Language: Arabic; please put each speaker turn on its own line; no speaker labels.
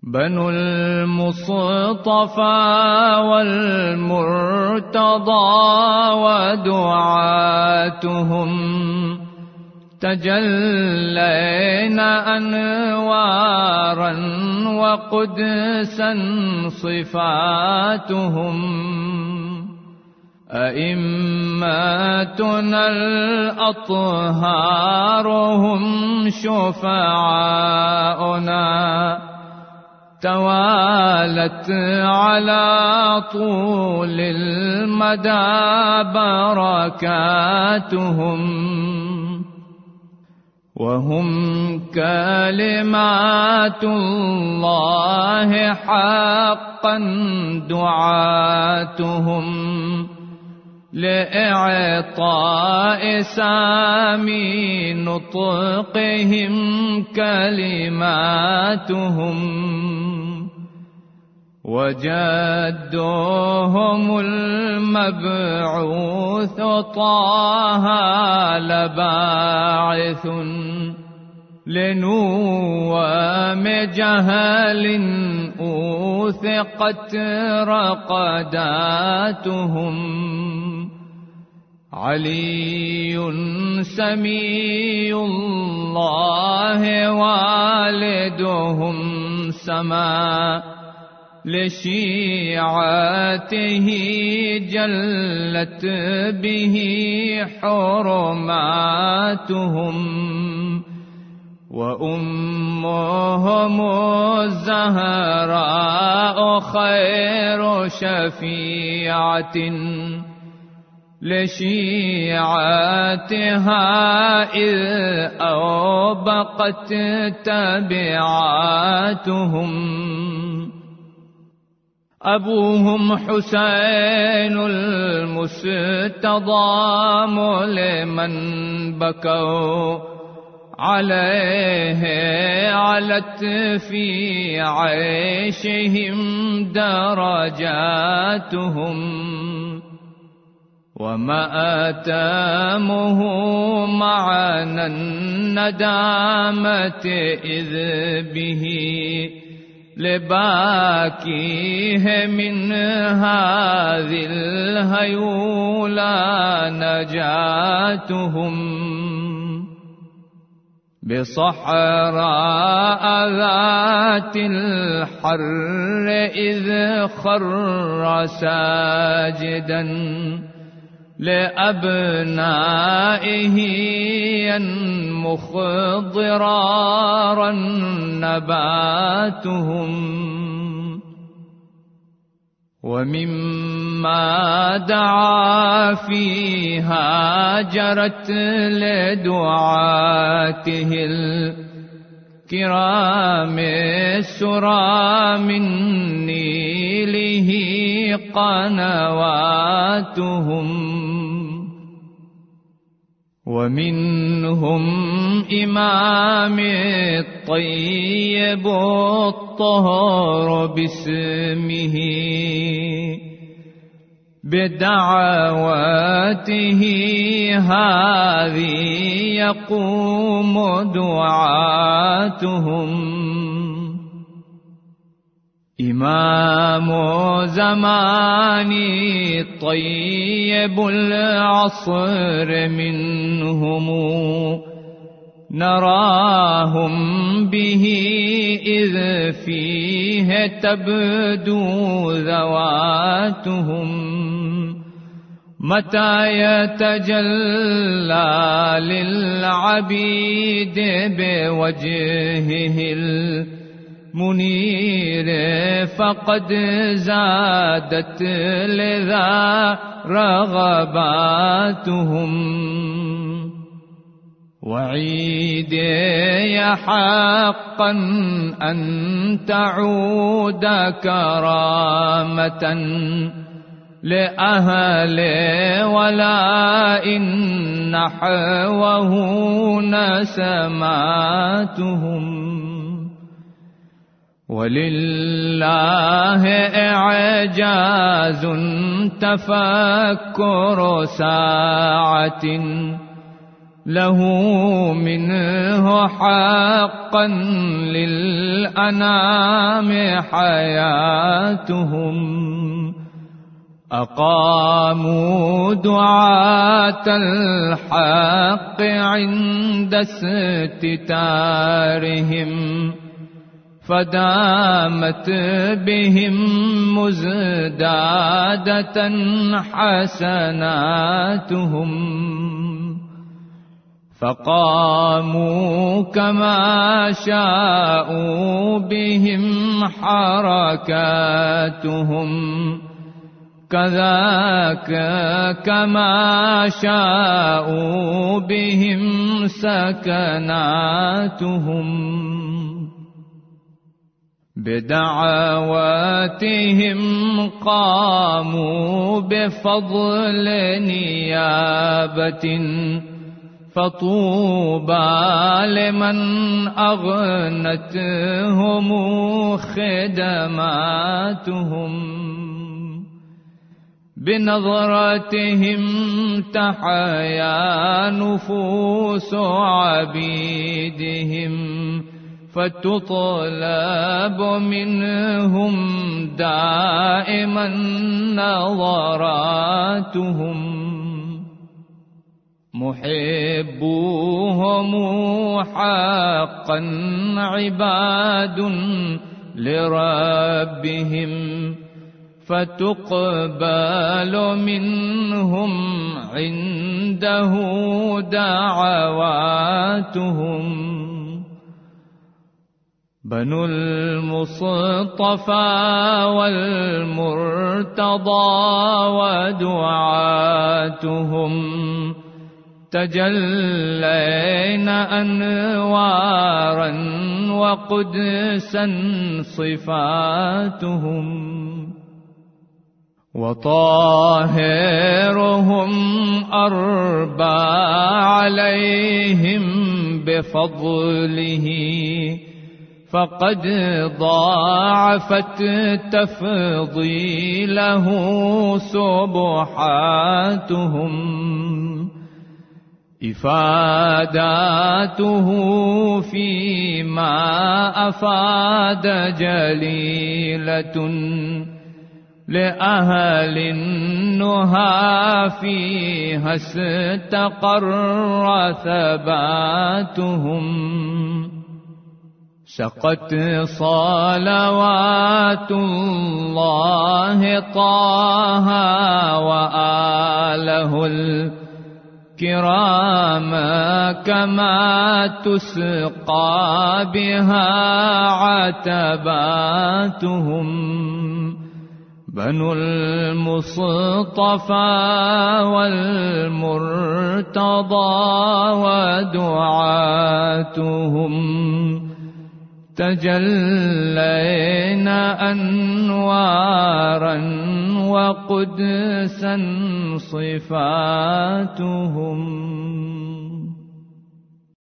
بنو المصطفى والمرتضى ودعاتهم تجلينا أنوارا وقدسا صفاتهم أئمتنا الأطهار هم شفعاؤنا توالت على طول المدى بركاتهم وهم كلمات الله حقا دعاتهم لإعطاء سامي نطقهم كلماتهم وجدهم المبعوث طه لباعث لنوام جهل أوثقت رقداتهم علي سمي الله والدهم سما لشيعته جلت به حرماتهم وأمهم الزهراء خير شفيعة لشيعتها إذ أوبقت تبعاتهم أبوهم حسين المستضام لمن بكوا عليه علت في عيشهم درجاتهم ومآتامه معنى الندامة إذ به لباكيه من هذه الهيولى نجاتهم بصحراء ذات الحر إذ خر ساجدا لأبنائه ينمخ ضرارا نباتهم ومما دعا فيها جرت لدعاته الكرام السرى من نيله قنواتهم ومنهم إمام الطيب الطهر باسمه بدعواته هذه يقوم دعاتهم إمام زماني طيب العصر منهم نراهم به إذ فيه تبدو ذواتهم متى يتجلى للعبيد بوجهه المنير فقد زادت لذا رغباتهم وعيدي حقا أن تعود كرامة لأهل ولاء نحوه نسماتهم ولله إعجاز تفكر ساعة له منه حقا للأنام حياتهم. أقاموا دعاة الحق عند استتارهم، فدامت بهم مزدادة حسناتهم. فقاموا كما شاءوا بهم حركاتهم، كذاك كما شاءوا بهم سكناتهم. بدعواتهم قاموا بفضل نيابة، فطوبى لمن أغنتهم خدماتهم. بنظرتهم تحيا نفوس عبيدهم، فتطلب منهم دائما نظراتهم. محبوهم حقا عباد لربهم، فتقبل منهم عنده دعواتهم. بنو المصطفى والمرتضى ودعاتهم، تجلين أنوارا وقدسا صفاتهم. وطاهرهم أربى عليهم بفضله، فقد ضاعفت تفضيله سبحاتهم. إفاداته فيما أفاد جليلة، لأهل النهى فيها استقر ثباتهم. شقت صلوات الله طه وآله الكرام، كما تسقى بها عتباتهم. بنو المصطفى والمرتضى ودعاتهم، تجلين أنوارا وقدسا صفاتهم.